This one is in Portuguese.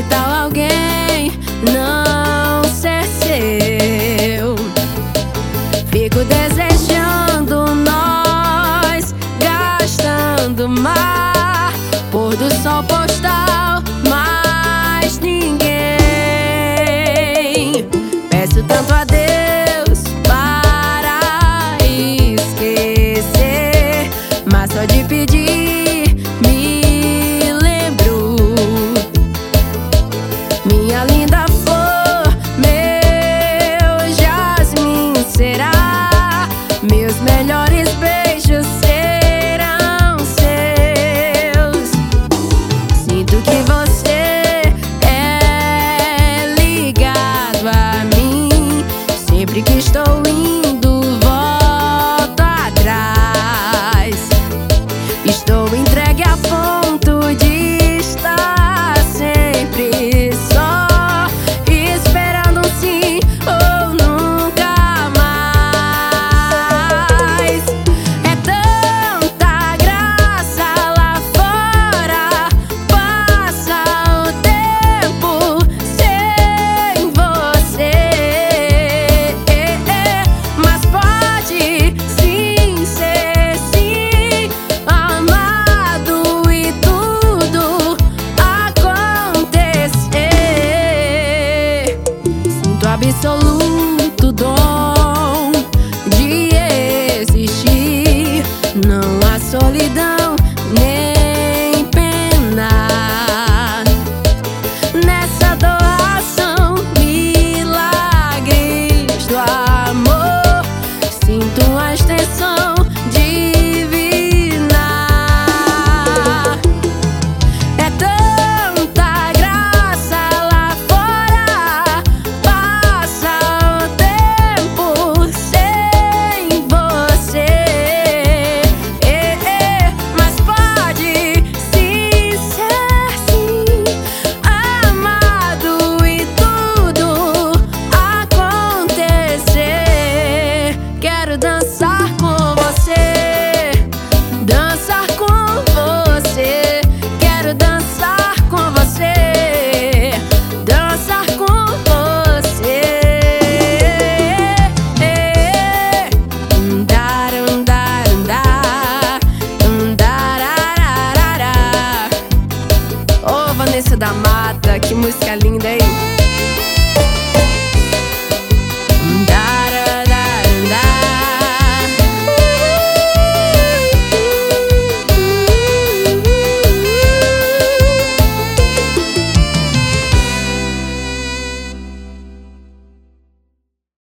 tal alguém não ser seu? Fico desejando nós gastando mar, pôr do sol postal, mas ninguém. Peço tanto a Deus para esquecer, mas só de pedir me lembro. Minha linda flor, meu jasmim será, meus melhores beijos serão seus. Sinto que você é ligado a mim, sempre que estou indo volto atrás. Estou entregue a ponto de estar sempre só, esperando um sim ou nunca mais. É tanta graça lá fora, passa o tempo sem você, mas pode sim ser sim amado e tudo acontecer. Sinto absoluto dom de existir, não há solidão nem pena nessa doação, milagres do amor. Sinto uma extensão divina. É tanta graça lá fora, passa o tempo sem você, mas pode sim ser sim amado e tudo acontecer. Quero dançar com você, dançar com você. Quero dançar com você, dançar com você. Ô, Vanessa da Mata, que música linda, hein?